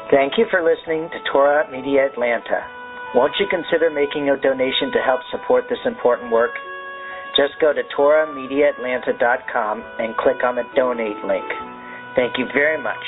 Thank you for listening to Torah Media Atlanta. Won't you consider making a donation to help support this important work? Just go to TorahMediaAtlanta.com and click on the donate link. Thank you very much.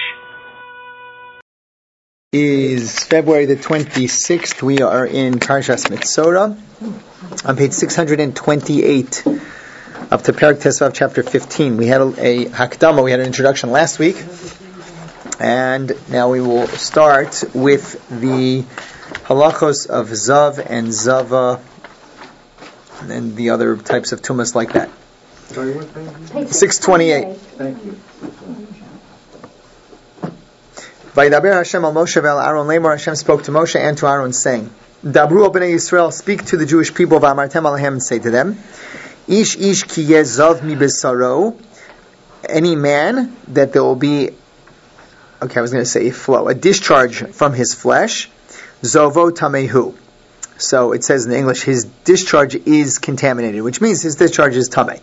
Is February the 26th. We are in Parshas Mitzora on page 628 up to Perek Tesvav chapter 15. We had a Hakdama, we had an introduction last week, and now we will start with the halachos of Zav and Zava and the other types of tumas like that. 628. Thank you. Vayidaber Hashem al Moshe ve'al Aaron lemor. Hashem spoke to Moshe and to Aaron, saying, Dabru o bnei Yisrael, speak to the Jewish people, v'amartem alehem, and say to them, Ish ki yeh zav mi besaro, any man that there will be, okay, I was going to say a flow, a discharge from his flesh, zovo tamehu. So it says in English, his discharge is contaminated, which means his discharge is tameh.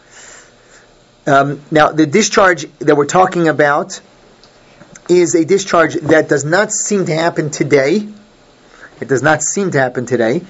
Now, the discharge that we're talking about is a discharge that does not seem to happen today. It does not seem to happen today.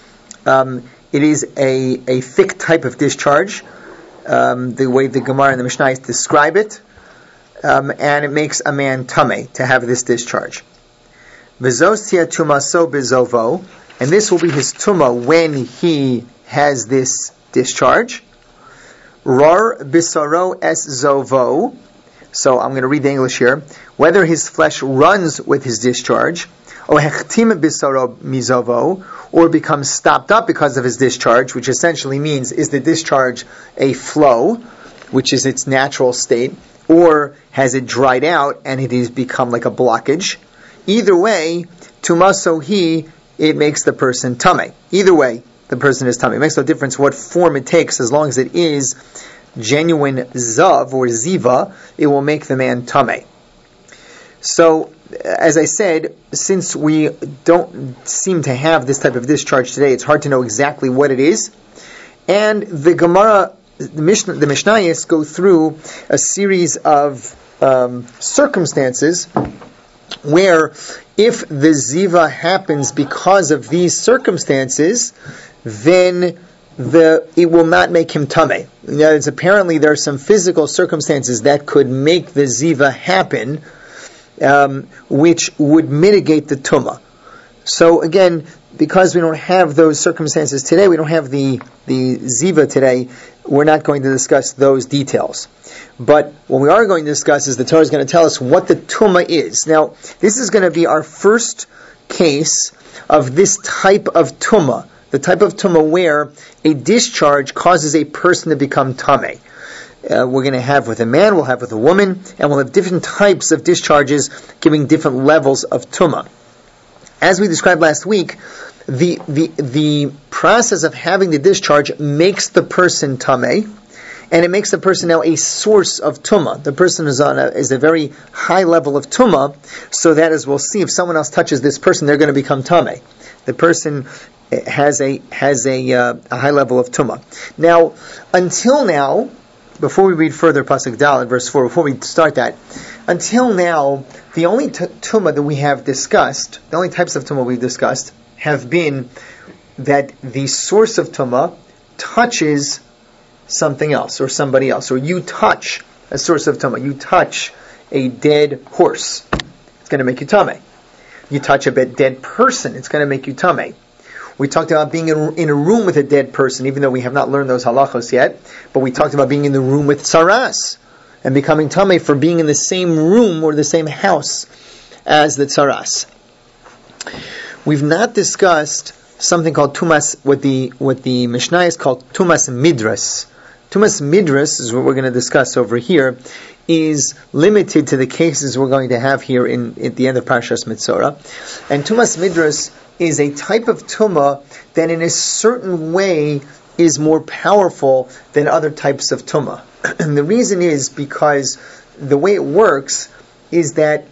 It is a thick type of discharge, the way the Gemara and the Mishnah describe it, and it makes a man tameh to have this discharge. V'zos tia tumaso bezovo, and this will be his tumah when he has this discharge. Rar bisaro es zovo. So I'm going to read the English here. Whether his flesh runs with his discharge, or hechtim bisaro mizovo, or becomes stopped up because of his discharge, which essentially means, is the discharge a flow, which is its natural state, or has it dried out and it has become like a blockage? Either way, tumasohi, it makes the person tameh. Either way, the person is tameh. It makes no difference what form it takes, as long as it is genuine zav or ziva, it will make the man tameh. So, as I said, since we don't seem to have this type of discharge today, it's hard to know exactly what it is. And the Gemara, the Mishnayos go through a series of circumstances where if the ziva happens because of these circumstances, then it will not make him tameh. Apparently there are some physical circumstances that could make the ziva happen, which would mitigate the tumah. So again, because we don't have those circumstances today, we don't have the ziva today, we're not going to discuss those details. But what we are going to discuss is the Torah is going to tell us what the tumah is. Now, this is going to be our first case of this type of tumah, the type of tumah where a discharge causes a person to become tameh. We're going to have with a man, we'll have with a woman, and we'll have different types of discharges giving different levels of tumah. As we described last week, the process of having the discharge makes the person tameh, and it makes the person now a source of tumah. The person is a very high level of tumah, so that, as we'll see, if someone else touches this person, they're going to become tameh. The person has a high level of tumah. Now, until now, before we read further Pasuk Dalet, verse 4, before we start that, until now, the only tumah that we have discussed, the only types of tumah we've discussed, have been that the source of tumah touches something else, or somebody else, or you touch a source of tumah. You touch a dead horse, it's going to make you tameh. You touch a dead person, it's going to make you tameh. We talked about being in a room with a dead person, even though we have not learned those halachos yet. But we talked about being in the room with tsaras and becoming tameh for being in the same room or the same house as the tsaras. We've not discussed something called tumas, what the Mishnah is called tumas midras. Tumas midras is what we're going to discuss over here. Is limited to the cases we're going to have here at the end of Parshas Mitzora. And tumas midras is a type of tumah that in a certain way is more powerful than other types of tumah. And the reason is because the way it works is that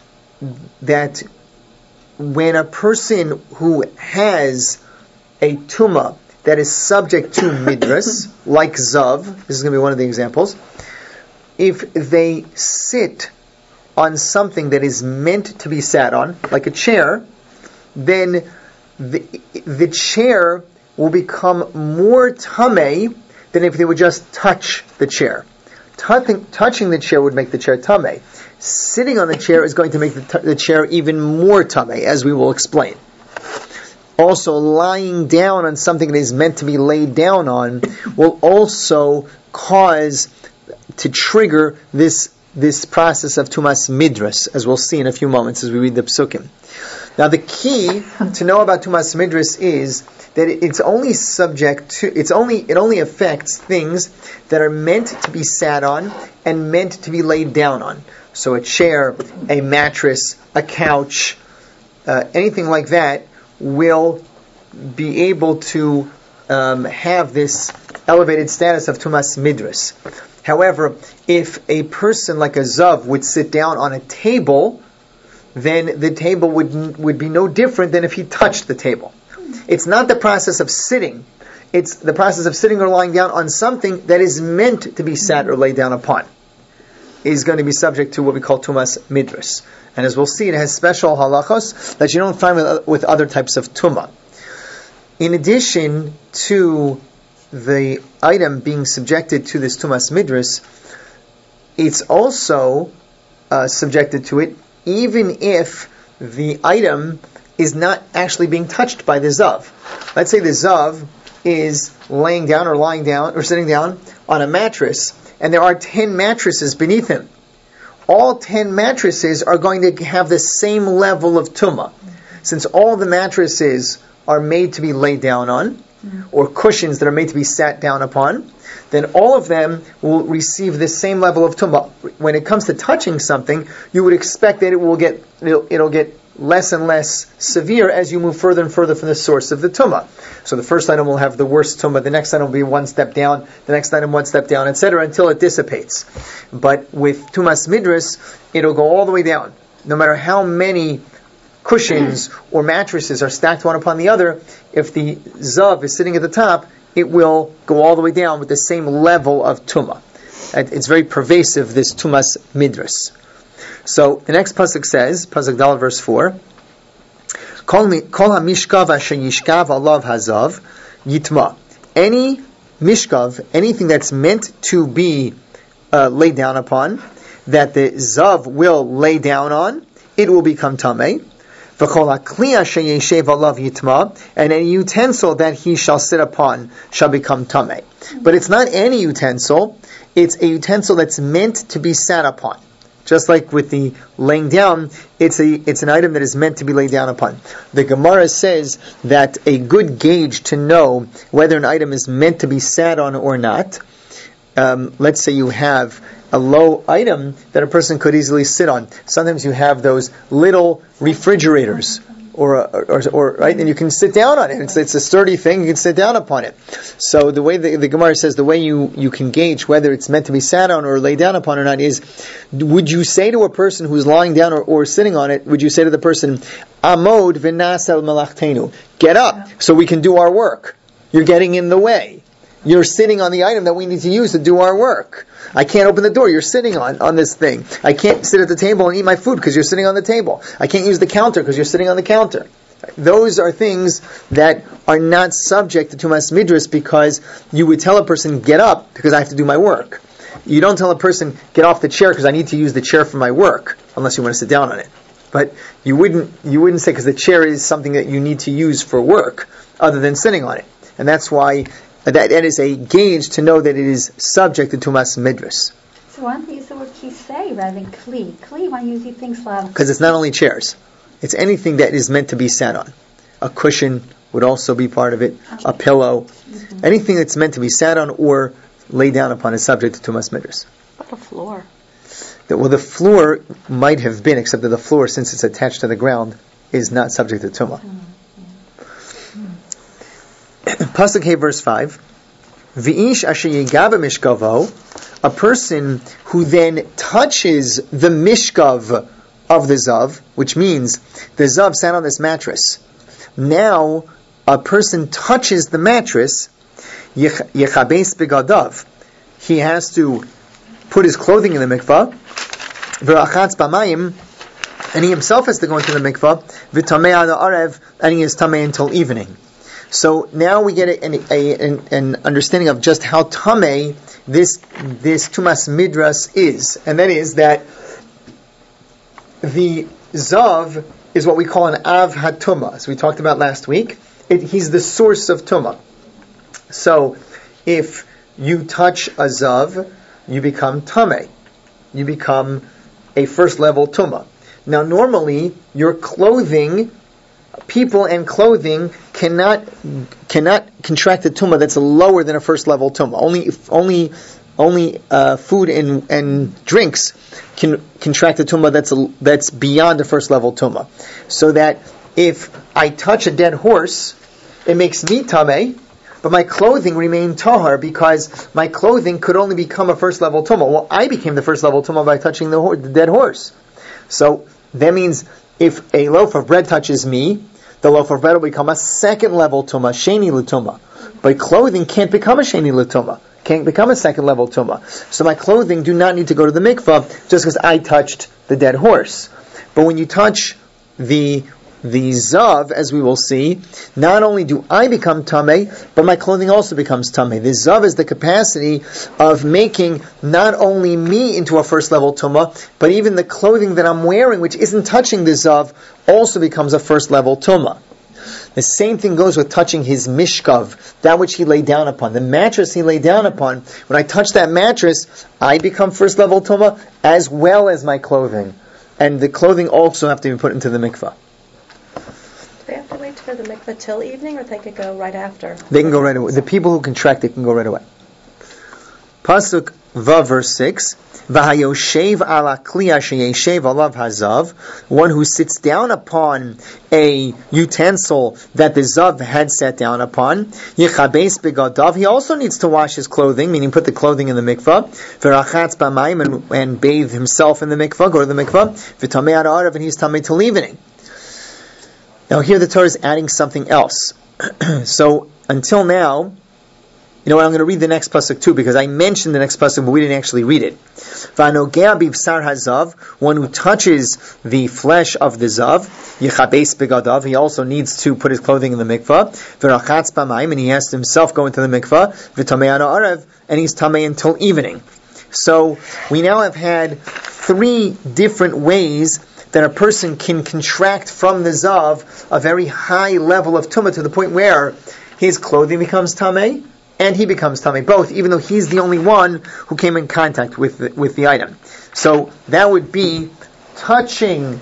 when a person who has a tumah that is subject to midras, like zav, this is going to be one of the examples, if they sit on something that is meant to be sat on, like a chair, then the chair will become more tamei than if they would just touch the chair. Touching the chair would make the chair tamei. Sitting on the chair is going to make the chair even more tamei, as we will explain. Also, lying down on something that is meant to be laid down on will also cause to trigger this process of tumas midras, as we'll see in a few moments as we read the psukim. Now, the key to know about tumas midras is that it only affects things that are meant to be sat on and meant to be laid down on. So a chair, a mattress, a couch, anything like that will be able to have this elevated status of tumas midras. However, if a person like a zav would sit down on a table, then the table would be no different than if he touched the table. It's not the process of sitting. It's the process of sitting or lying down on something that is meant to be sat or laid down upon. Is going to be subject to what we call tumas midras. And as we'll see, it has special halachos that you don't find with other types of tumah. In addition to the item being subjected to this tumas midras, it's also subjected to it even if the item is not actually being touched by the zav. Let's say the zav is laying down or lying down or sitting down on a mattress, and there are 10 mattresses beneath him. All 10 mattresses are going to have the same level of tumah. Since all the mattresses are made to be laid down on, or cushions that are made to be sat down upon, then all of them will receive the same level of tumah. When it comes to touching something, you would expect that it'll get less and less severe as you move further and further from the source of the tumah. So the first item will have the worst tumah, the next item will be one step down, the next item one step down, etc., until it dissipates. But with tumas midras, it'll go all the way down. No matter how many cushions or mattresses are stacked one upon the other, if the zav is sitting at the top, it will go all the way down with the same level of tumah. It's very pervasive, this tumas midras. So the next pasuk says, pasuk Daled verse 4, Kol ha-mishkav asher yishkav alav hazav yitma. Any mishkav, anything that's meant to be laid down upon, that the zav will lay down on, it will become tamei. V'kol ha-kli asher yeshev alav yitma, and any utensil that he shall sit upon shall become tamei. But it's not any utensil, it's a utensil that's meant to be sat upon. Just like with the laying down, it's an item that is meant to be laid down upon. The Gemara says that a good gauge to know whether an item is meant to be sat on or not, let's say you have a low item that a person could easily sit on. Sometimes you have those little refrigerators, or right, and you can sit down on it. It's a sturdy thing. You can sit down upon it. So the way the Gemara says, the way you can gauge whether it's meant to be sat on or laid down upon or not is, would you say to a person who's lying down or sitting on it, would you say to the person, Amod v'nasel malachtenu, get up so we can do our work. You're getting in the way. You're sitting on the item that we need to use to do our work. I can't open the door. You're sitting on this thing. I can't sit at the table and eat my food because you're sitting on the table. I can't use the counter because you're sitting on the counter. Those are things that are not subject to tumas midras, because you would tell a person, get up because I have to do my work. You don't tell a person, get off the chair because I need to use the chair for my work, unless you want to sit down on it. But you wouldn't say, because the chair is something that you need to use for work, other than sitting on it. And that's why that is a gauge to know that it is subject to tumas midras. So why don't they use the word kisei rather than kli? Kli, why use things loud? Because it's not only chairs. It's anything that is meant to be sat on. A cushion would also be part of it. A pillow. Mm-hmm. Anything that's meant to be sat on or laid down upon is subject to tumas midras. What about the floor? Well, the floor might have been, except that the floor, since it's attached to the ground, is not subject to tumah. Pasuk Hey, verse 5. V'ish asher yigav mishkavo, a person who then touches the mishkav of the zav, which means the zav sat on this mattress. Now, a person touches the mattress, yechabes begadav. He has to put his clothing in the mikvah, V'rachatz b'mayim, and he himself has to go into the mikvah, v'tamei ad ha'arev, and he is tamei until evening. So now we get an understanding of just how tamei this tumas midras is, and that is that the zav is what we call an av hatuma, as we talked about last week. He's the source of tuma. So if you touch a zav, you become tamei. You become a first level tuma. Now normally your clothing, people and clothing cannot contract a tuma that's lower than a first level tuma. Only food and drinks can contract a tuma that's beyond a first level tuma. So that if I touch a dead horse, it makes me tamei, but my clothing remained tahar because my clothing could only become a first level tuma. Well, I became the first level tuma by touching the dead horse. So that means if a loaf of bread touches me, the loaf of bread will become a second level tuma, sheni l'tuma. But clothing can't become a sheni l'tuma, can't become a second level tuma. So my clothing do not need to go to the mikvah just because I touched the dead horse. But when you touch the zav, as we will see, not only do I become tamei, but my clothing also becomes tamei. The zav is the capacity of making not only me into a first level tuma, but even the clothing that I'm wearing, which isn't touching the zav, also becomes a first level tuma. The same thing goes with touching his mishkav, that which he lay down upon, the mattress he lay down upon. When I touch that mattress, I become first level tuma as well as my clothing. And the clothing also have to be put into the mikvah. Do they have to wait for the mikvah till evening, or they could go right after? They can go right away. The people who contract it can go right away. Pasuk Vav, verse 6. V'hayoshev ala kliya sheyeshev alav hazav. One who sits down upon a utensil that the zav had sat down upon. Yichabes begadav. He also needs to wash his clothing, meaning put the clothing in the mikvah. V'rachatz b'mayim, and bathe himself in the mikvah, go to the mikvah. V'tamei ad ha'arev, and he's tamei till evening. Now here the Torah is adding something else. So until now, you know what, I'm going to read the next pasuk too, because I mentioned the next pasuk, but we didn't actually read it. V'anogea b'bsar hazav, one who touches the flesh of the zav, yichabes begadav, he also needs to put his clothing in the mikvah. V'rachatz b'mayim, and he has to himself go into the mikvah. V'tamei ad ha'arev, and he's tamei until evening. So we now have had 3 different ways that a person can contract from the zav a very high level of tumah to the point where his clothing becomes tamei and he becomes tamei, both, even though he's the only one who came in contact with the item. So that would be touching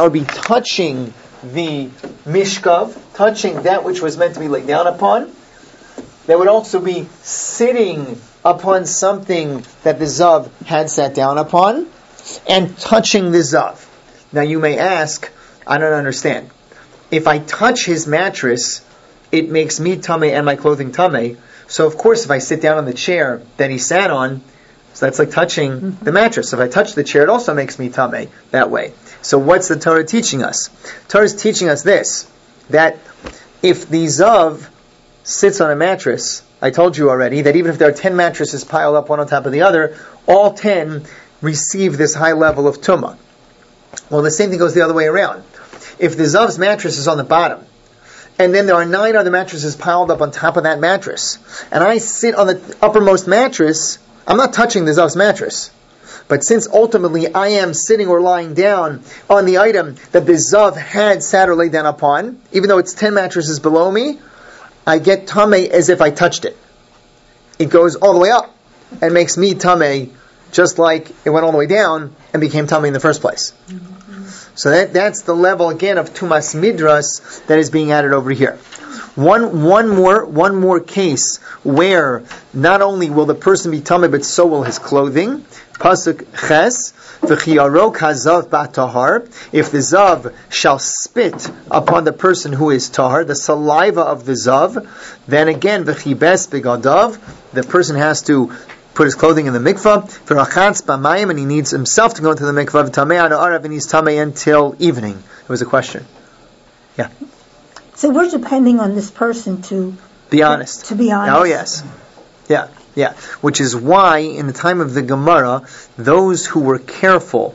the mishkav, touching that which was meant to be laid down upon. That would also be sitting upon something that the zav had sat down upon, and touching the zav. Now you may ask, I don't understand. If I touch his mattress, it makes me tamei and my clothing tamei. So of course if I sit down on the chair that he sat on, so that's like touching the mattress. If I touch the chair, it also makes me tamei that way. So what's the Torah teaching us? Torah is teaching us this, that if the zav sits on a mattress, I told you already that even if there are 10 mattresses piled up one on top of the other, all 10 receive this high level of tumah. Well, the same thing goes the other way around. If the zav's mattress is on the bottom, and then there are 9 other mattresses piled up on top of that mattress, and I sit on the uppermost mattress, I'm not touching the zav's mattress. But since ultimately I am sitting or lying down on the item that the zav had sat or laid down upon, even though it's 10 mattresses below me, I get tamei as if I touched it. It goes all the way up and makes me tamei just like it went all the way down and became tamei in the first place. So that's the level again of tumas midras that is being added over here. One more case where not only will the person be tamei, but so will his clothing. Pasuk Ches, v'chiyarok hazav b'tahar. If the zav shall spit upon the person who is tahar, the saliva of the zav, then again v'chibes begadav, the person has to put his clothing in the mikvah, v'rachatz b'mayim, and he needs himself to go into the mikvah, v'tamei ad ha'arev, and he's tamei until evening. It was a question. Yeah. So we're depending on this person to be honest. To be honest. Oh yes. Yeah. Which is why in the time of the Gemara, those who were careful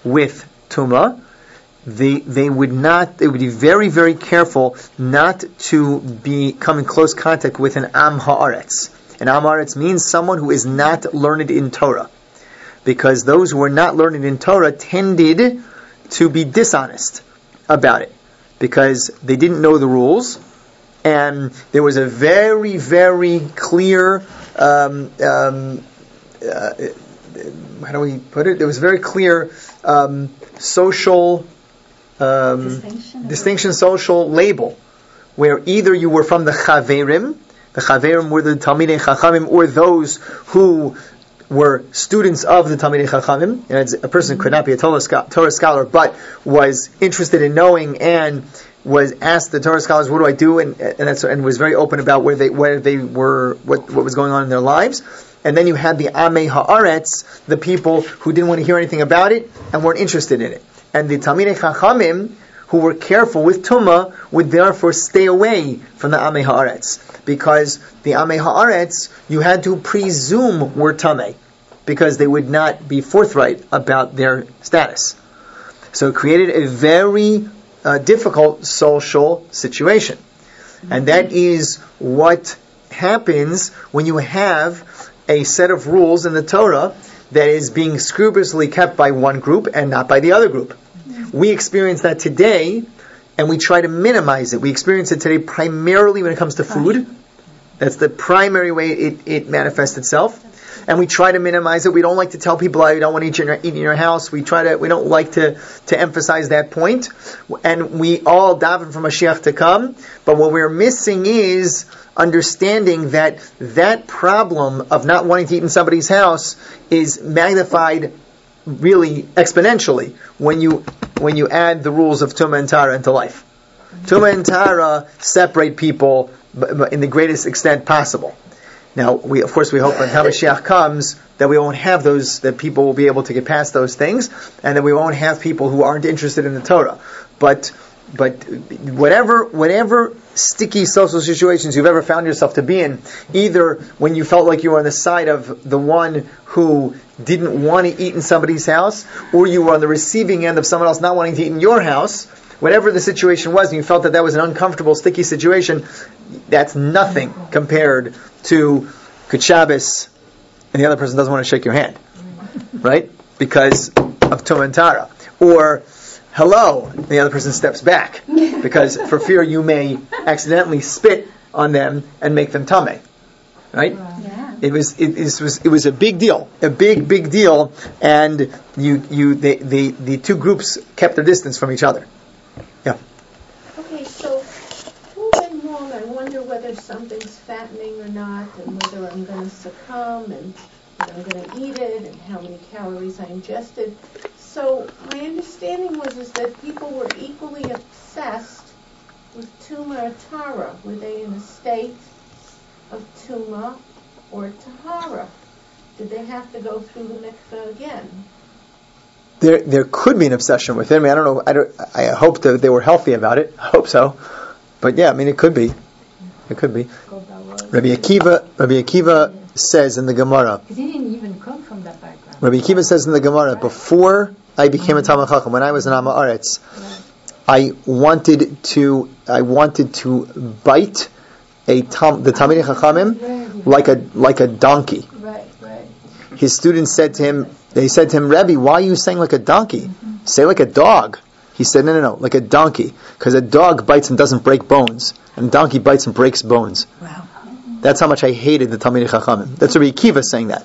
with Tumah, they would be very, very careful not to come in close contact with an Am Haaretz. An Am Haaretz means someone who is not learned in Torah. Because those who were not learned in Torah tended to be dishonest about it. Because they didn't know the rules, and there was a very, very clear, how do we put it? There was a very clear social distinction, social label, where either you were from the Chaverim were the Talmidei Chachamim, or those who were students of the Talmidei Chachamim. And a person could not be a Torah scholar, but was interested in knowing and was asked the Torah scholars, "What do I do?" and was very open about where they were, what was going on in their lives. And then you had the Amei Haaretz, the people who didn't want to hear anything about it and weren't interested in it. And the Talmidei Chachamim, who were careful with Tumah, would therefore stay away from the Amei Haaretz, because the Amei Haaretz you had to presume were Tamei, because they would not be forthright about their status. So it created a very difficult social situation. And that is what happens when you have a set of rules in the Torah that is being scrupulously kept by one group and not by the other group. We experience that today, and we try to minimize it. We experience it today primarily when it comes to food. That's the primary way it manifests itself. And we try to minimize it. We don't like to tell people, "I don't want to eat in your house." We don't like to emphasize that point. And we all daven for Mashiach to come. But what we're missing is understanding that problem of not wanting to eat in somebody's house is magnified really exponentially when you add the rules of Tumah and Tara into life. Tumah and Tara separate people in the greatest extent possible. Now, we hope when Mashiach comes that we won't have those, that people will be able to get past those things, and that we won't have people who aren't interested in the Torah. But whatever sticky social situations you've ever found yourself to be in, either when you felt like you were on the side of the one who didn't want to eat in somebody's house, or you were on the receiving end of someone else not wanting to eat in your house, whatever the situation was, and you felt that was an uncomfortable, sticky situation, that's nothing compared to Good Shabbos, and the other person doesn't want to shake your hand, right? Because of Tumah and Tara. Or, hello, and the other person steps back, because for fear you may accidentally spit on them and make them tameh, right? Yeah. It was a big deal, a big deal, and the two groups kept their distance from each other. Yeah. Okay, so who went wrong? I wonder whether something's fattening or not, and whether I'm going to succumb, and I'm going to eat it, and how many calories I ingested. So my understanding was that people were equally obsessed with Tumah or Tara. Were they in a state of Tumah or Tahara? Did they have to go through the mikveh again? There could be an obsession with it. I mean, I don't know. I hope that they were healthy about it. I hope so. But yeah, I mean, it could be. It could be. Rabbi Akiva says in the Gemara. Because he didn't even come from that background. Rabbi Akiva says in the Gemara, before I became a Talmid Chacham, when I was an Am Haaretz, I wanted to bite the Talmidei Chachamim like a donkey. Right. His students said to him, "Rebbe, why are you saying like a donkey? Say like a dog." He said, No, like a donkey, because a dog bites and doesn't break bones, and a donkey bites and breaks bones. Wow. That's how much I hated the Talmidei Chachamim. That's Rabbi Akiva saying that.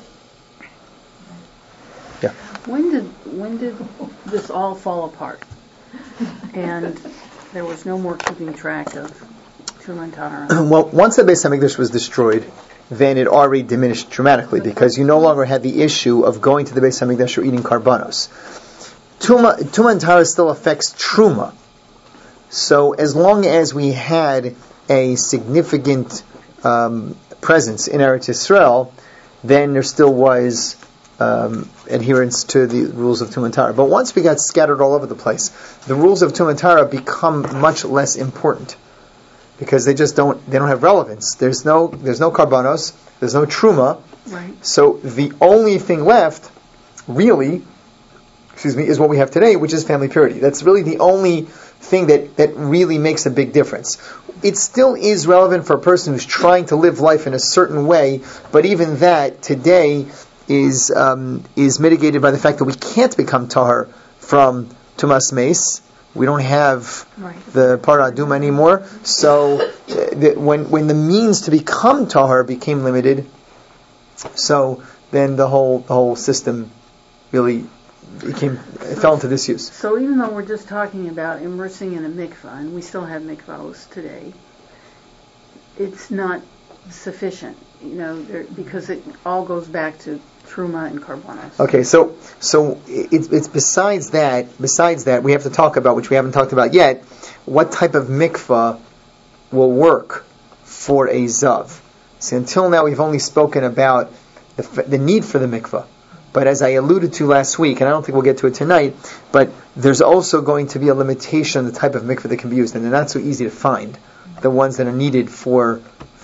Yeah. When did this all fall apart? And there was no more keeping track of Tumah and Tara. Well, once the Beis HaMikdash was destroyed, then it already diminished dramatically, because you no longer had the issue of going to the Beis HaMikdash or eating karbanos. Tumah and Tara still affects Truma. So as long as we had a significant presence in Eretz Yisrael, then there still was adherence to the rules of Tumah and Tara. But once we got scattered all over the place, the rules of Tumah and Tara become much less important, because they don't have relevance. There's no karbanos, there's no truma. Right. So the only thing left, really, is what we have today, which is family purity. That's really the only thing that really makes a big difference. It still is relevant for a person who's trying to live life in a certain way, but even that today is mitigated by the fact that we can't become tahar from tumas meis. We don't have the para aduma anymore. So when the means to become tahar became limited, so then the whole system really fell into disuse. So even though we're just talking about immersing in a mikvah, and we still have mikvahs today, it's not sufficient, because it all goes back to truma and karbanos. Okay, so it's besides that we have to talk about, which we haven't talked about yet, what type of mikvah will work for a zav. So until now we've only spoken about the need for the mikvah. But as I alluded to last week, and I don't think we'll get to it tonight, but there's also going to be a limitation on the type of mikvah that can be used, and they're not so easy to find. The ones that are needed for a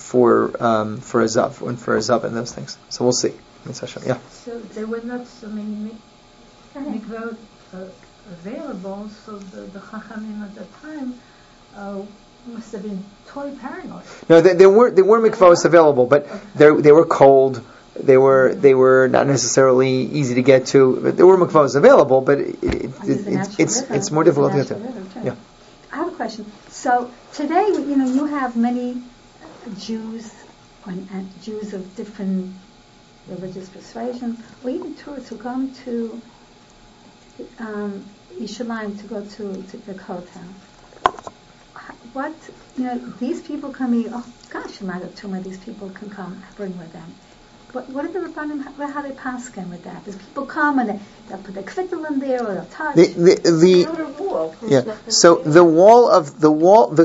zav and those things. So we'll see. Yeah. So there were not so many mikvahs available, so the Chachamim at the time must have been totally paranoid. No, there were mikvahs available, but they were cold. They were not necessarily easy to get to. But there were mikvahs available, but it's more difficult to get to. Yeah. I have a question. So today, you have many Jews and Jews of different religious persuasions, or even tourists who come to Yerushalayim to go to the Kotel. What, these people come here, oh gosh, a lot of Tumah, these people can come, bring with them. What are the Rabbanim, how they pass with that? Does people come and they'll put their kvittel in there, or they'll touch? The So the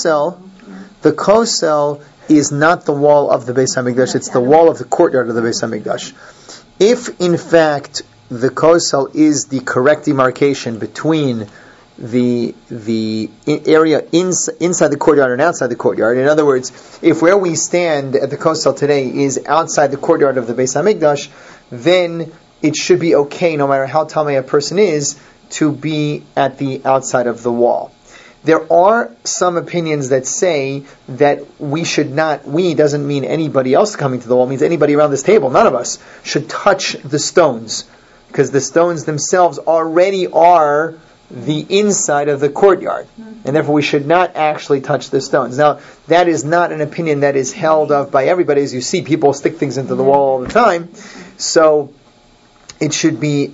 kosel is not the wall of the Beis Hamikdash; it's the wall of the courtyard of the Beis Hamikdash. If in fact the kosel is the correct demarcation between the area inside the courtyard and outside the courtyard. In other words, if where we stand at the kosel today is outside the courtyard of the Beis Hamikdash, then it should be okay, no matter how tamei a person is, to be at the outside of the wall. There are some opinions that say that we should not, we doesn't mean anybody else coming to the wall, it means anybody around this table, none of us, should touch the stones, because the stones themselves already are the inside of the courtyard, and therefore we should not actually touch the stones. Now, that is not an opinion that is held of by everybody. As you see, people stick things into the wall all the time, so it should be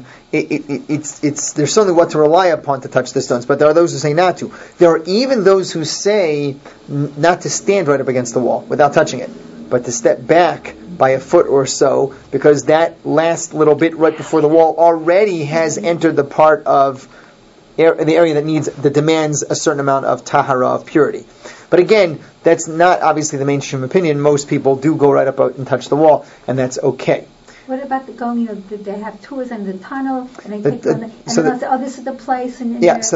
there's certainly what to rely upon to touch the stones, but there are those who say not to. There are even those who say not to stand right up against the wall without touching it, but to step back by a foot or so, because that last little bit right before the wall already has entered the part of the area that demands a certain amount of tahara, of purity. But again, that's not obviously the mainstream opinion. Most people do go right up and touch the wall, and that's okay. What about the going? They have tours in the tunnel, and they take them, and they'll say, "Oh, this is the place." And so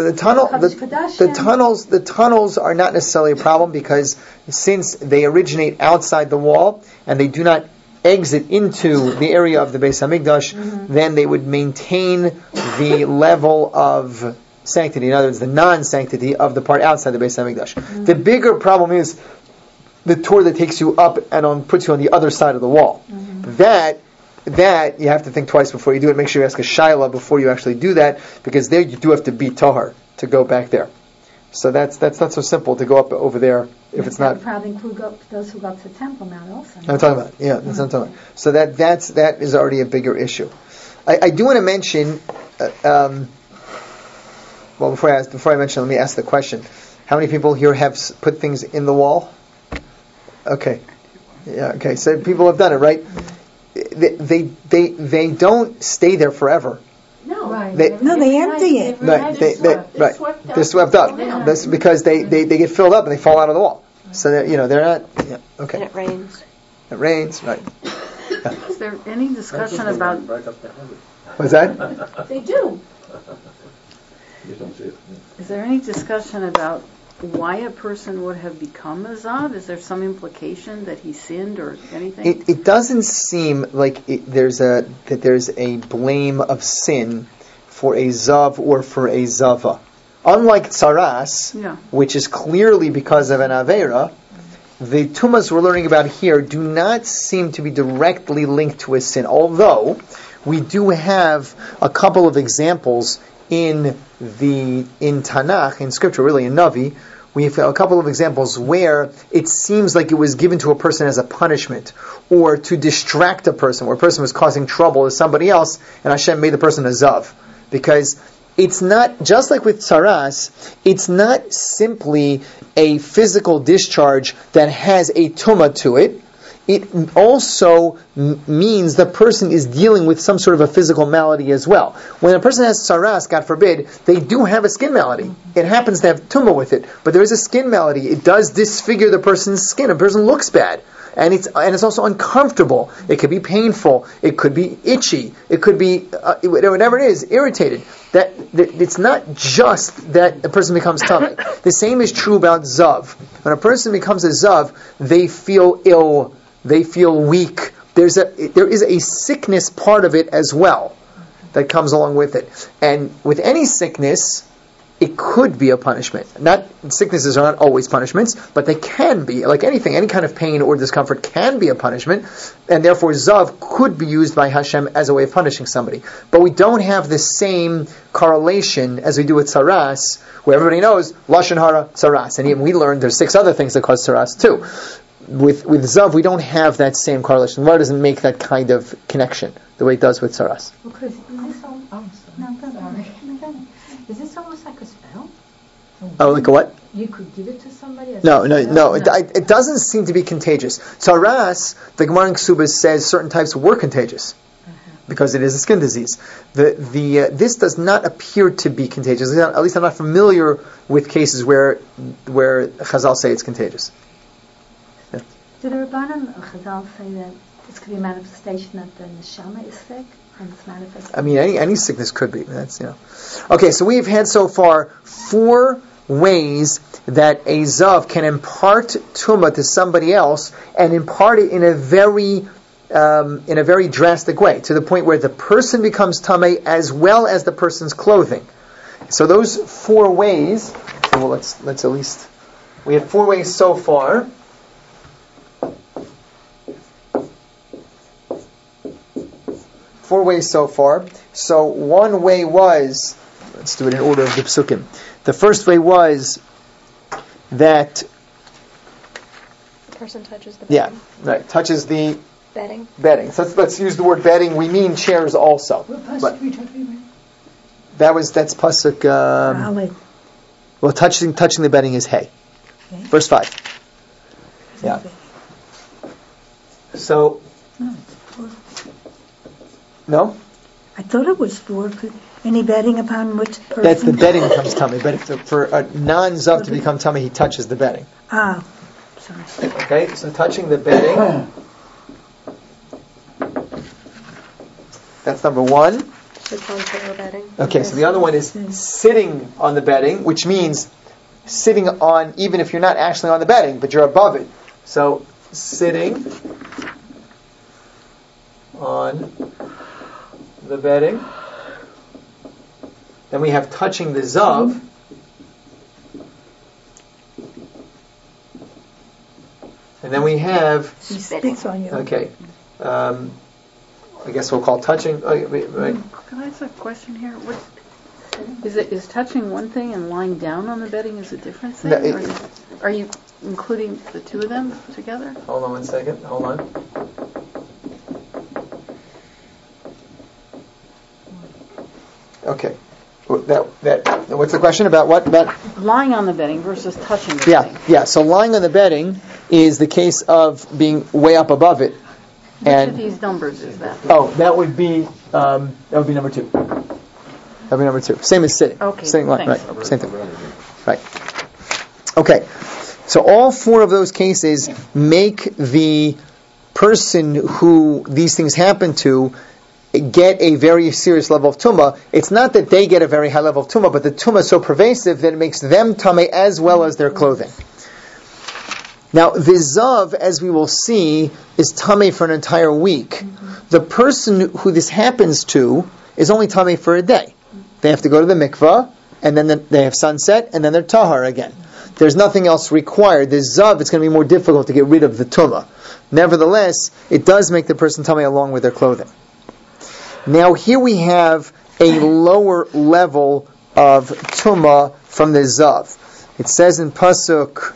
the tunnels are not necessarily a problem, because since they originate outside the wall and they do not exit into the area of the Beis Hamikdash, then they would maintain the level of sanctity. In other words, the non-sanctity of the part outside the Beis Hamikdash. The bigger problem is the tour that takes you up and puts you on the other side of the wall. That you have to think twice before you do it. Make sure you ask a shaila before you actually do that, because there you do have to be tahar to go back there. So that's not so simple to go up over there if it's not. Probably include those who go up to the Temple Mount also. I'm talking about, that's what I'm talking about. So that is already a bigger issue. I do want to mention. Before I mention, let me ask the question: how many people here have put things in the wall? Okay, okay. So people have done it, right? They don't stay there forever. No, they empty it. They're swept up. That's because they get filled up and they fall out of the wall. So they're not. Yeah, okay. And it rains. It rains, right? Yeah. Is there any discussion about? What's that? They do. Is there any discussion about why a person would have become a zav? Is there some implication that he sinned or anything? It doesn't seem like there's a blame of sin for a zav or for a zava. Unlike tsaras, which is clearly because of an avera, the tumas we're learning about here do not seem to be directly linked to a sin, although we do have a couple of examples in Tanakh, in Scripture, really in Navi. We have a couple of examples where it seems like it was given to a person as a punishment, or to distract a person, where a person was causing trouble to somebody else, and Hashem made the person a zav. Because it's not, just like with tsaras, it's not simply a physical discharge that has a tumah to it. It also means the person is dealing with some sort of a physical malady as well. When a person has tsaras, God forbid, they do have a skin malady. It happens to have tumah with it, but there is a skin malady. It does disfigure the person's skin. A person looks bad. And it's also uncomfortable. It could be painful. It could be itchy. It could be whatever it is, irritated. That it's not just that a person becomes tummy. The same is true about zav. When a person becomes a zav, they feel ill. They feel weak. There is a sickness part of it as well that comes along with it. And with any sickness, it could be a punishment. Sicknesses are not always punishments, but they can be. Like anything, any kind of pain or discomfort can be a punishment, and therefore zav could be used by Hashem as a way of punishing somebody. But we don't have the same correlation as we do with tsaras, where everybody knows lashon hara, tsaras, and even we learned there's 6 other things that cause tsaras too. With zav, we don't have that same correlation. Law doesn't make that kind of connection the way it does with tsaras. Because is this almost like a spell? Oh, like a what? You could give it to somebody? No. It doesn't seem to be contagious. Tsaras, the Gemara in Ksubas says certain types were contagious because it is a skin disease. This does not appear to be contagious. At least I'm not familiar with cases where Chazal say it's contagious. Yeah. Did the Rabbanan Chazal say that this could be a manifestation that the neshama is sick? I mean, any sickness could be. That's Okay, so we've had so far 4 ways that a zav can impart tumah to somebody else, and impart it in a very drastic way, to the point where the person becomes tameh as well as the person's clothing. So those 4 ways. Well, let's at least. We have 4 ways so far. So one way was, let's do it in order of the psukim. The first way was that the person touches the bedding. Yeah, right. Touches the bedding. So let's use the word bedding. We mean chairs also. What pasuk are we talking about? That's pasuk. Well, touching the bedding is hay. Okay. Verse 5. Yeah. So. No? I thought it was 4. Any bedding upon which person? That's the bedding becomes tummy. But for a non-zav to become tummy, he touches the bedding. Ah, sorry. Okay, so touching the bedding. That's number 1. The bedding. Okay, so the other one is sitting on the bedding, which means sitting on, even if you're not actually on the bedding, but you're above it. So, sitting on the bedding. Then we have touching the zav. And then we have... He spits on you. Okay. I guess we'll call touching... right. Can I ask a question here? Is touching one thing and lying down on the bedding is a different thing? No, are you including the 2 of them together? Hold on one second. Hold on. Okay. What's the question about what? About lying on the bedding versus touching the bedding. Yeah. So lying on the bedding is the case of being way up above it. Which of these numbers is that? Oh, that would be number 2. That would be number 2. Same as sitting. Okay. Sitting, right. Same thing. Right. Okay. So all 4 of those cases make the person who these things happen to get a very serious level of tumah. It's not that they get a very high level of tumah, but the tumah is so pervasive that it makes them tameh as well as their clothing. Now, the zav, as we will see, is tameh for an entire week. The person who this happens to is only tameh for a day. they have to go to the mikvah, and then they have sunset, and then they're tahar again. There's nothing else required. The zav, it's going to be more difficult to get rid of the tumah. Nevertheless, it does make the person tamei along with their clothing. Now here we have a lower level of tumah from the zav. It says in Pasuk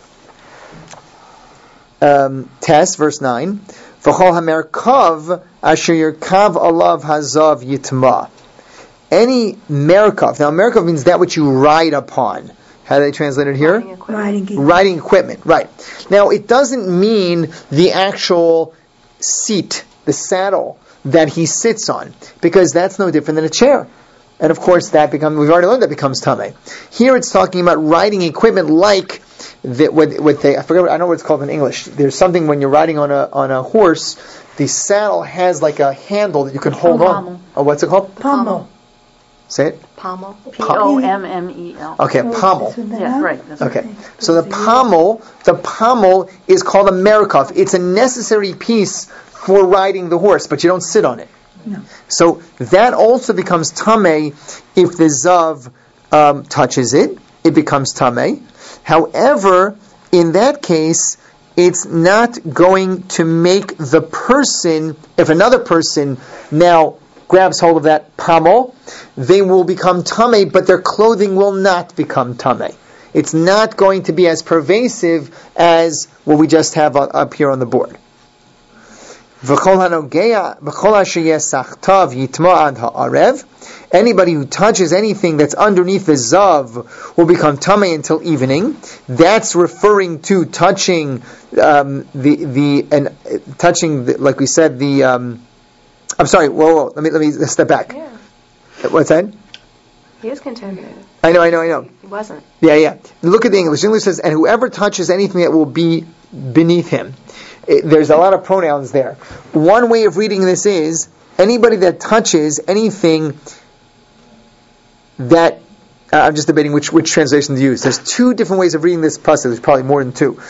Tes, verse 9, V'chol hamerkav asher yirkav alav hazav yitma. Any merkav. Now merkav means that which you ride upon. How do they translate it here? Riding equipment. Right. Now it doesn't mean the actual seat, the saddle that he sits on, because that's no different than a chair. And of course we've already learned that becomes tamei. Here it's talking about riding equipment like I forget, I know what it's called in English. There's something when you're riding on a horse, the saddle has like a handle that you can hold on. Oh, what's it called? Pommel. Say it. Pommel. Pommel. Okay, pommel. Yeah, right. That's Okay, right. so the pommel is called a merkaf. It's a necessary piece for riding the horse, but you don't sit on it. No. So that also becomes tamei if the zav touches it. It becomes tamei. However, in that case, it's not going to make the person, if another person now grabs hold of that pommel, they will become tamei, but their clothing will not become tamei. It's not going to be as pervasive as what we just have up here on the board. Anybody who touches anything that's underneath the zav will become tamei until evening. That's referring to touching like we said, the. I'm sorry. Whoa. Let me step back. Yeah. What's that? He is contaminated. I know. He wasn't. Yeah. Look at the English. The English says, and whoever touches anything that will be beneath him. There's a lot of pronouns there. One way of reading this is anybody that touches anything that I'm just debating which translation to use. There's two different ways of reading this pasuk. There's probably more than two.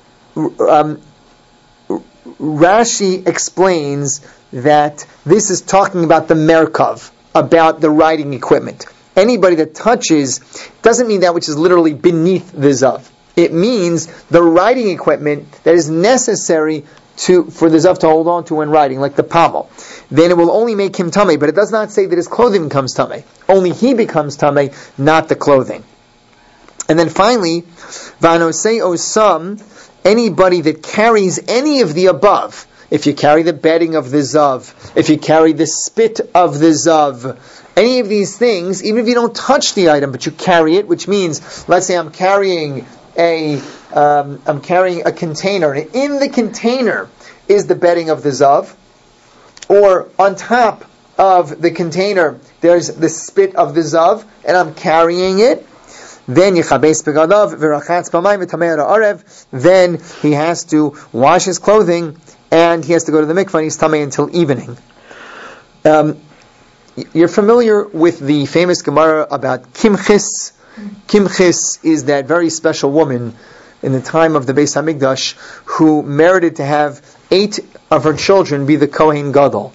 Rashi explains that this is talking about the merkav, about the riding equipment. Anybody that touches doesn't mean that which is literally beneath the zav. It means the riding equipment that is necessary for the zav to hold on to when riding, like the pommel. Then it will only make him tamei, but it does not say that his clothing becomes tamei. Only he becomes tamei, not the clothing. And then finally, v'anosei osam, anybody that carries any of the above. If you carry the bedding of the zav, if you carry the spit of the zav, any of these things, even if you don't touch the item, but you carry it, which means, let's say I'm carrying a container, and in the container is the bedding of the zav, or on top of the container there's the spit of the zav, and I'm carrying it, then then he has to wash his clothing, and he has to go to the mikvah, and he's tamei until evening. You're familiar with the famous Gemara about Kimchis. Kimchis is that very special woman in the time of the Beis Hamikdash who merited to have 8 of her children be the Kohen Gadol.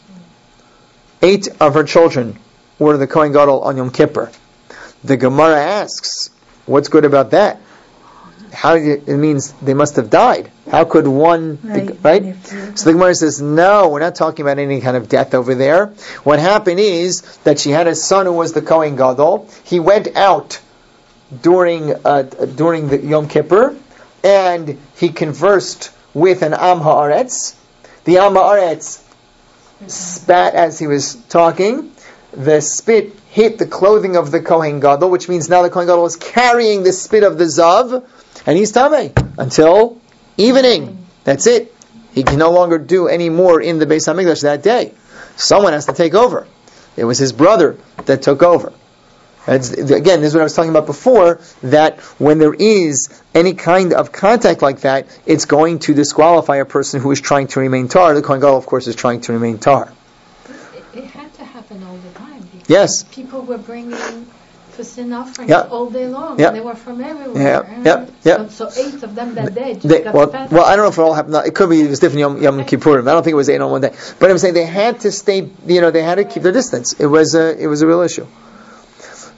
8 of her children were the Kohen Gadol on Yom Kippur. The Gemara asks, what's good about that? It means they must have died. How could one, right? So the Gemara says, no, we're not talking about any kind of death over there. What happened is that she had a son who was the Kohen Gadol. He went out during the Yom Kippur, and he conversed with an Am Haaretz. The Am Haaretz spat as he was talking. The spit hit the clothing of the Kohen Gadol, which means now the Kohen Gadol is carrying the spit of the zav, and he's tamei until evening. That's it. He can no longer do any more in the Beis Hamikdash that day. Someone has to take over. It was his brother that took over. Again, this is what I was talking about before, that when there is any kind of contact like that, it's going to disqualify a person who is trying to remain tar. The Kohen Gadol, of course, is trying to remain tar. It had to happen all the time. Yes. People were bringing Fusin offerings all day long. Yep. And they were from everywhere. So 8 of them that day just got fat. Well, I don't know if it all happened. It could be it was different Yom Kippurim. I don't think it was 8 on one day. But I'm saying they had to stay. They had to keep their distance. It was a real issue.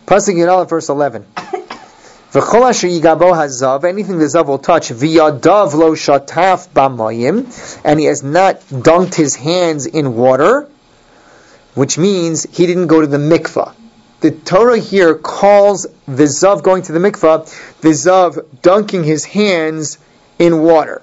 Pasuk Yud verse 11. V'chol asher yigabo hazav, anything the zav will touch, v'yadav lo shataf b'mayim, and he has not dunked his hands in water, which means he didn't go to the mikvah. The Torah here calls the zav going to the mikvah, the zav dunking his hands in water.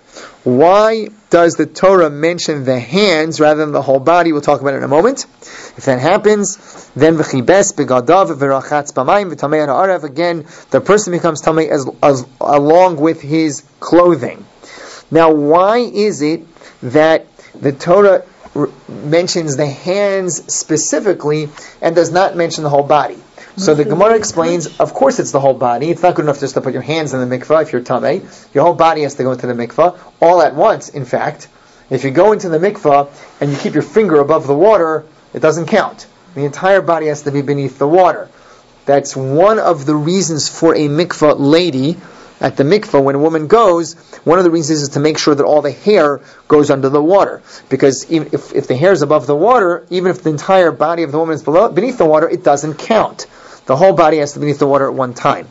Why does the Torah mention the hands rather than the whole body? We'll talk about it in a moment. If that happens, then v'chibes begadav v'rachatz b'mayim v'tamei ha'arev, again, the person becomes tamei as along with his clothing. Now, why is it that the Torah mentions the hands specifically and does not mention the whole body? So the Gemara explains, of course it's the whole body. It's not good enough just to put your hands in the mikvah if you're tamei. Your whole body has to go into the mikvah, all at once, in fact. If you go into the mikvah and you keep your finger above the water, it doesn't count. The entire body has to be beneath the water. That's one of the reasons for a mikvah lady. At the mikvah, when a woman goes, one of the reasons is to make sure that all the hair goes under the water. Because even if the hair is above the water, even if the entire body of the woman is beneath the water, it doesn't count. The whole body has to be beneath the water at one time.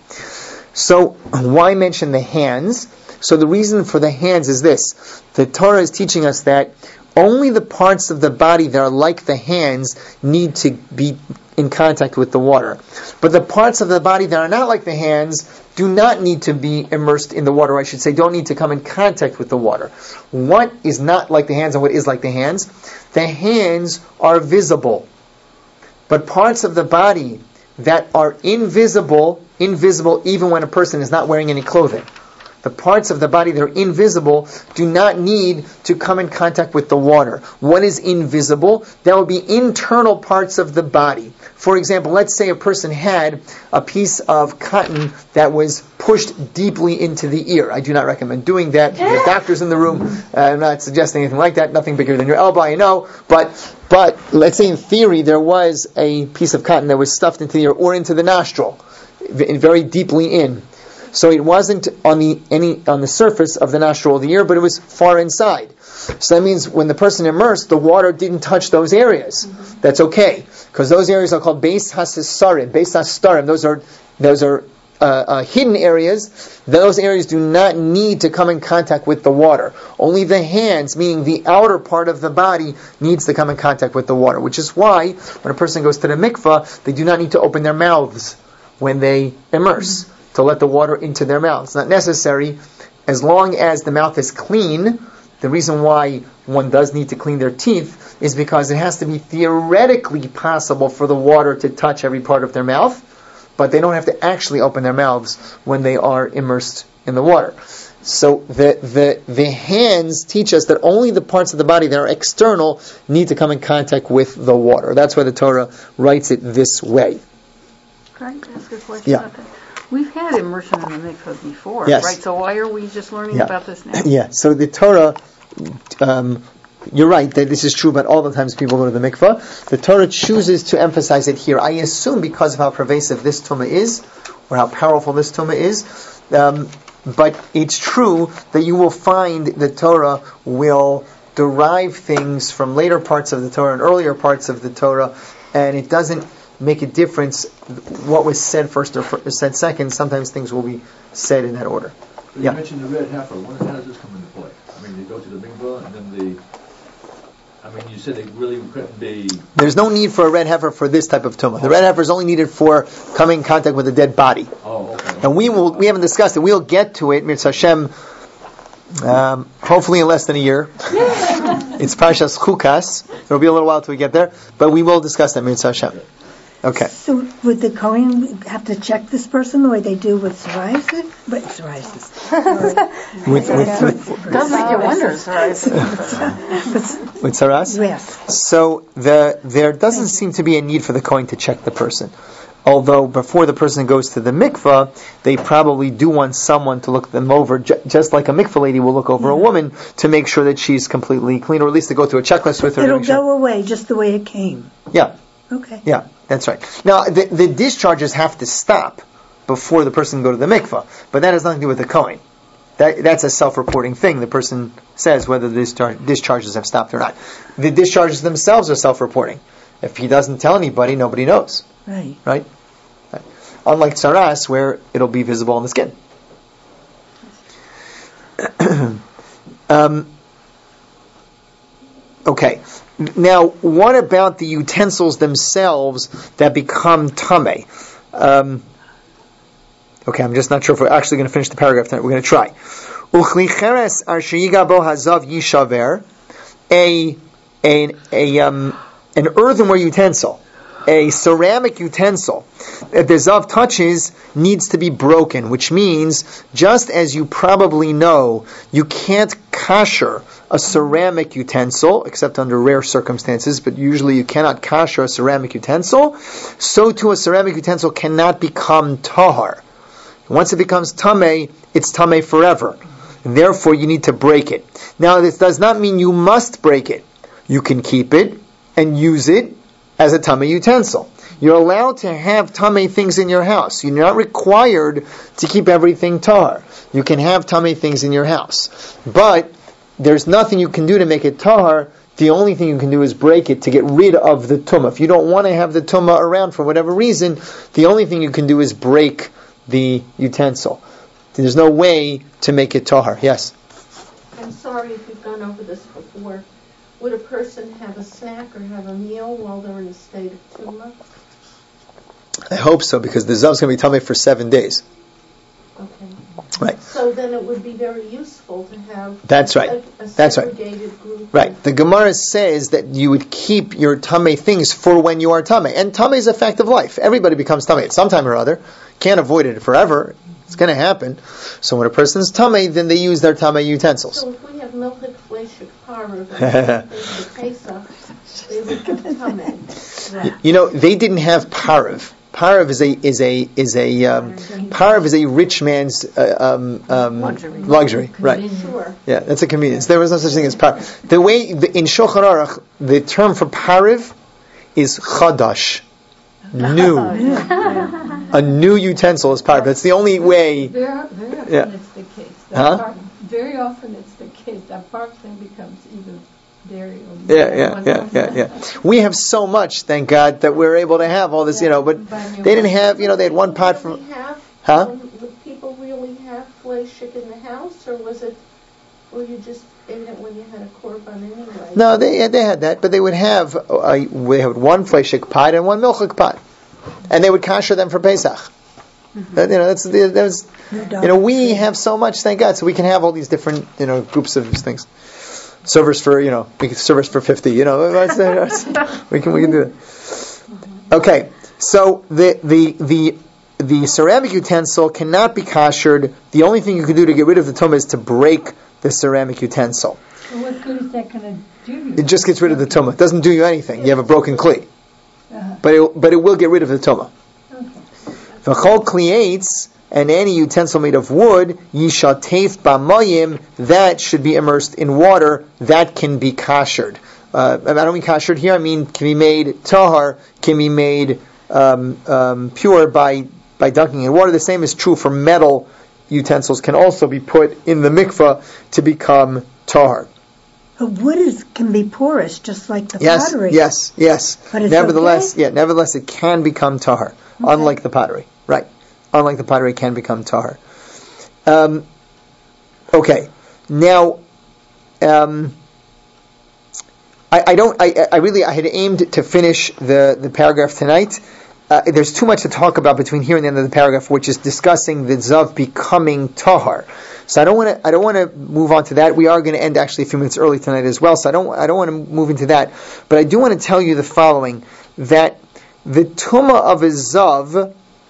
So, why mention the hands? So the reason for the hands is this. The Torah is teaching us that only the parts of the body that are like the hands need to be in contact with the water. But the parts of the body that are not like the hands do not need to be immersed in the water, I should say, don't need to come in contact with the water. What is not like the hands and what is like the hands? The hands are visible. But parts of the body that are invisible even when a person is not wearing any clothing. The parts of the body that are invisible do not need to come in contact with the water. What is invisible? That would be internal parts of the body. For example, let's say a person had a piece of cotton that was pushed deeply into the ear. I do not recommend doing that. If there are doctors in the room, I'm not suggesting anything like that. Nothing bigger than your elbow, I know. But let's say in theory there was a piece of cotton that was stuffed into the ear or into the nostril, very deeply in. So it wasn't on the surface of the nostril or the ear, but it was far inside. So that means when the person immersed, the water didn't touch those areas. Mm-hmm. That's okay, because those areas are called beis hasarim. Beis hasarim. Those are hidden areas. Those areas do not need to come in contact with the water. Only the hands, meaning the outer part of the body, needs to come in contact with the water. Which is why when a person goes to the mikvah, they do not need to open their mouths when they immerse. Mm-hmm. To let the water into their mouth. It's not necessary as long as the mouth is clean. The reason why one does need to clean their teeth is because it has to be theoretically possible for the water to touch every part of their mouth, but they don't have to actually open their mouths when they are immersed in the water. So the hands teach us that only the parts of the body that are external need to come in contact with the water. That's why the Torah writes it this way. Can I ask a question about that? We've had immersion in the mikveh before, yes. Right? So why are we just learning about this now? Yeah, so the Torah, you're right, that this is true about all the times people go to the mikveh. The Torah chooses to emphasize it here. I assume because of how pervasive this tumah is, or how powerful this tumah is, but it's true that you will find the Torah will derive things from later parts of the Torah and earlier parts of the Torah, and it doesn't make a difference what was said first or said second. Sometimes things will be said in that order. So you mentioned the red heifer. How does this come into play? I mean, they go to the mikvah and then you said they really couldn't be... There's no need for a red heifer for this type of tumah. The red heifer is only needed for coming in contact with a dead body. Oh, okay. And we haven't discussed it. We'll get to it, Mitzvah Hashem, hopefully in less than a year. It's Parshas Chukas. It'll be a little while till we get there, but we will discuss that, Mitzvah Hashem. Okay. So would the Kohen have to check this person the way they do with psoriasis? But psoriasis. Does make you wonder, psoriasis. With saras? Yes. So there doesn't seem to be a need for the Kohen to check the person. Although before the person goes to the mikvah, they probably do want someone to look them over, just like a mikvah lady will look over a woman to make sure that she's completely clean, or at least to go through a checklist with her. It'll go away just the way it came. Yeah. Okay. Yeah, that's right. Now, the discharges have to stop before the person can go to the mikvah, but that has nothing to do with the Kohen. That's a self-reporting thing. The person says whether the discharges have stopped or not. The discharges themselves are self-reporting. If he doesn't tell anybody, nobody knows. Right. Right? unlike tzaras, where it'll be visible on the skin. Okay. Now, what about the utensils themselves that become tameh? Okay, I'm just not sure if we're actually going to finish the paragraph tonight. We're going to try. Uchli cheres arshiyiga bo hazav yishaver, an earthenware utensil, a ceramic utensil that the zav touches needs to be broken, which means, just as you probably know, you can't kasher a ceramic utensil, except under rare circumstances, but usually you cannot kasher a ceramic utensil, so too a ceramic utensil cannot become tahar. Once it becomes tameh, it's tameh forever. And therefore, you need to break it. Now, this does not mean you must break it. You can keep it and use it as a tameh utensil. You're allowed to have tameh things in your house. You're not required to keep everything tahar. You can have tameh things in your house. But there's nothing you can do to make it tahar. The only thing you can do is break it to get rid of the tumah. If you don't want to have the tumah around for whatever reason, the only thing you can do is break the utensil. There's no way to make it tahar. Yes? I'm sorry if you've gone over this before. Would a person have a snack or have a meal while they're in a state of tumah? I hope so, because the zav's going to be tameh for 7 days. Okay. Right. So then it would be very useful to have That's right. a That's right. segregated group. Right. The Gemara says that you would keep your tameh things for when you are tameh. And tameh is a fact of life. Everybody becomes tameh at some time or other. Can't avoid it forever. It's going to happen. So when a person's tameh, then they use their tameh utensils. So if we have milchik, fleshik, parv, and the Pesach, they would have tameh. Right. You know, they didn't have parav. Parav is a rich man's luxury. Right? Sure. Yeah, that's a convenience. There was no such thing as parav. In Shulchan Aruch, the term for parav is chadash, new. A new utensil is parav. That's the only way. Very often it's the case. Very often it's the case that parv thing becomes even dairy. Yeah. We have so much, thank God, that we're able to have all this, but they didn't have, they had one pot from... Would people really have fleshik in the house, or you just ate it when you had a korban anyway? No, they had that, but they would have one fleshik pot and one milchik pot, and they would kasher them for Pesach. Mm-hmm. We have so much, thank God, so we can have all these different, groups of things. Servers for, we can servers for 50, we can do that. Okay, so the ceramic utensil cannot be kashered. The only thing you can do to get rid of the tumah is to break the ceramic utensil. So what good is that going to do you? It just gets rid of the tumah. It doesn't do you anything. You have a broken kli. Uh-huh. But it will get rid of the tumah. The chol kliates, and any utensil made of wood, yishatef b'mayim, that should be immersed in water, that can be kashered. I don't mean kashered here, I mean can be made tahar, can be made pure by dunking in water. The same is true for metal utensils, can also be put in the mikvah to become tahar. But wood can be porous, just like the pottery. Yes. But it's nevertheless, okay? Nevertheless, it can become tahar, unlike the pottery. Right. Unlike the pottery, can become tahar. Okay. Now, I had aimed to finish the paragraph tonight. There's too much to talk about between here and the end of the paragraph, which is discussing the zav becoming tahar. So I don't want to move on to that. We are going to end actually a few minutes early tonight as well. So I don't want to move into that. But I do want to tell you the following: that the tumah of a zav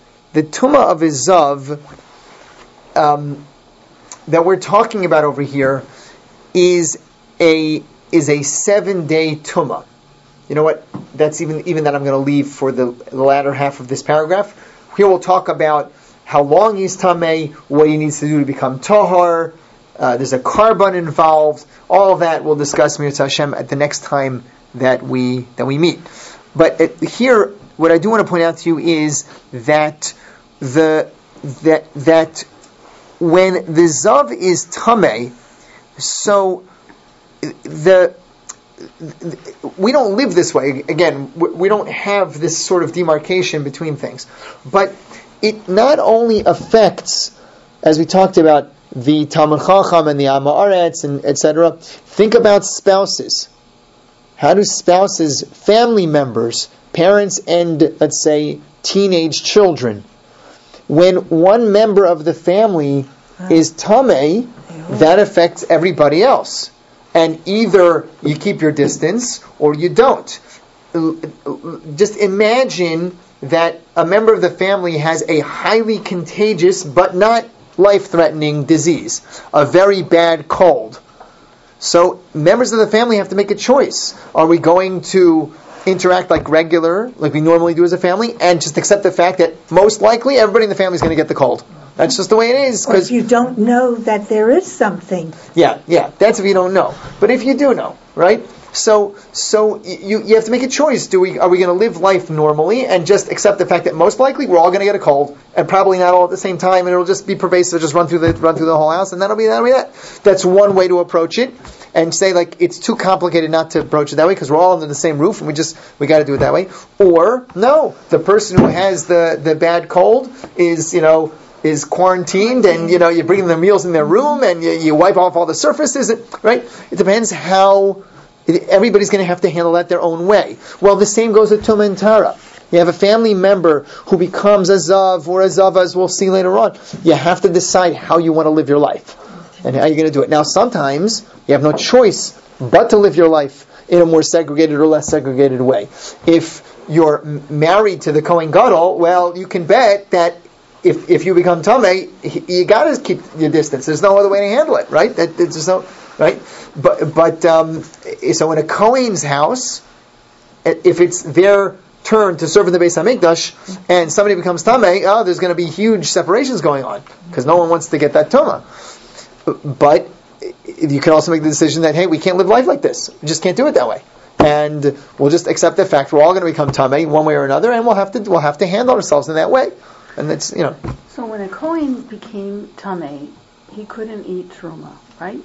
that we're talking about over here is a 7-day tumah. You know what? That's even that I'm going to leave for the latter half of this paragraph. Here we'll talk about how long he's tameh, what he needs to do to become tahar. There's a korban involved. All of that we'll discuss Mirza Hashem at the next time that we meet. But here, what I do want to point out to you is that that when the zav is tameh, so we don't live this way. Again, we don't have this sort of demarcation between things. But it not only affects, as we talked about, the Talmud Chacham and the Am Haaretz and etc. Think about spouses. How do spouses, family members, parents and, let's say, teenage children, when one member of the family is tamei, that affects everybody else. And either you keep your distance or you don't. Just imagine that a member of the family has a highly contagious but not life-threatening disease, a very bad cold. So members of the family have to make a choice. Are we going to interact like we normally do as a family, and just accept the fact that most likely everybody in the family is going to get the cold? That's just the way it is. Because you don't know that there is something. Yeah, that's if you don't know. But if you do know, right? So you have to make a choice. Are we going to live life normally and just accept the fact that most likely we're all going to get a cold, and probably not all at the same time, and it'll just be pervasive, just run through the whole house, and that'll be that. That's one way to approach it, and say like it's too complicated not to approach it that way because we're all under the same roof, and we got to do it that way. Or no, the person who has the bad cold is quarantined, and you bring them meals in their room, and you wipe off all the surfaces, right? It depends how. Everybody's going to have to handle that their own way. Well, the same goes with Tumah and Tara. You have a family member who becomes a Zav or a Zava, as we'll see later on. You have to decide how you want to live your life and how you're going to do it. Now, sometimes you have no choice but to live your life in a more segregated or less segregated way. If you're married to the Kohen Gadol, well, you can bet that if you become Tameh, you got to keep your distance. There's no other way to handle it, right? There's no... Right, but so in a Kohen's house, if it's their turn to serve in the Beis Hamikdash, and somebody becomes tamei, there's going to be huge separations going on because no one wants to get that tuma. But you can also make the decision that hey, we can't live life like this. We just can't do it that way, and we'll just accept the fact we're all going to become tamei one way or another, and we'll have to handle ourselves in that way. And that's So when a Kohen became tamei, he couldn't eat truma, right?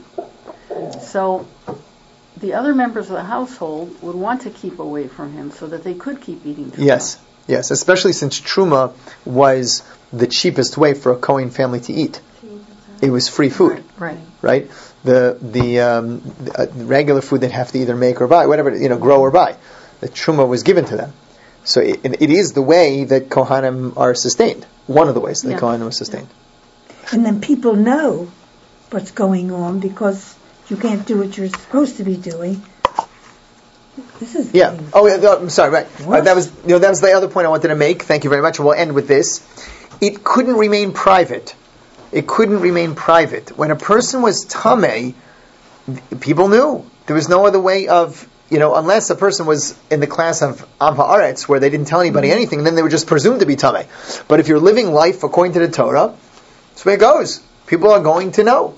So the other members of the household would want to keep away from him so that they could keep eating truma. Yes, especially since truma was the cheapest way for a Kohen family to eat. It was free food, right? The regular food they'd have to either make or buy, whatever grow or buy. The truma was given to them, so it is the way that Kohanim are sustained. One of the ways that Kohanim are sustained. And then people know what's going on because you can't do what you're supposed to be doing. This is I'm sorry. Right. That was the other point I wanted to make. Thank you very much. We'll end with this. It couldn't remain private. When a person was tamei, people knew. There was no other way of unless a person was in the class of Am Haaretz where they didn't tell anybody anything, then they were just presumed to be tamei. But if you're living life according to the Torah, that's the way it goes. People are going to know.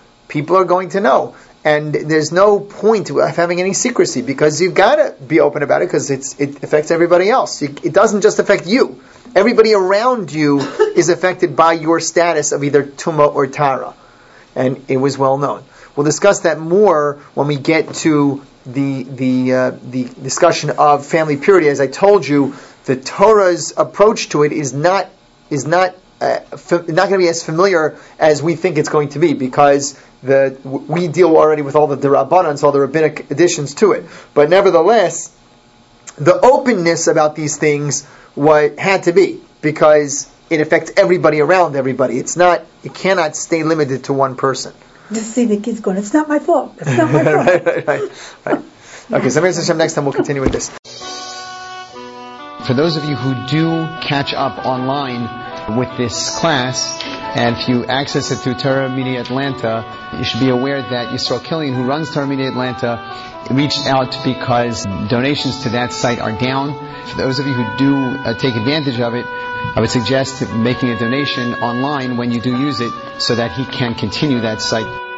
And there's no point of having any secrecy because you've got to be open about it because it affects everybody else. It doesn't just affect you. Everybody around you is affected by your status of either Tumah or Tara. And it was well known. We'll discuss that more when we get to the discussion of family purity. As I told you, the Torah's approach to it is not going to be as familiar as we think it's going to be because we deal already with all the Rabbanans, all the rabbinic additions to it. But nevertheless, the openness about these things had to be because it affects everybody around everybody. It cannot stay limited to one person. Just see the kids going, it's not my fault. It's not my fault. Right. Okay, so next time we'll continue with this. For those of you who do catch up online with this class, and if you access it through Torah Media Atlanta, you should be aware that Yisrael Killian, who runs Torah Media Atlanta, reached out because donations to that site are down. For those of you who do take advantage of it, I would suggest making a donation online when you do use it so that he can continue that site.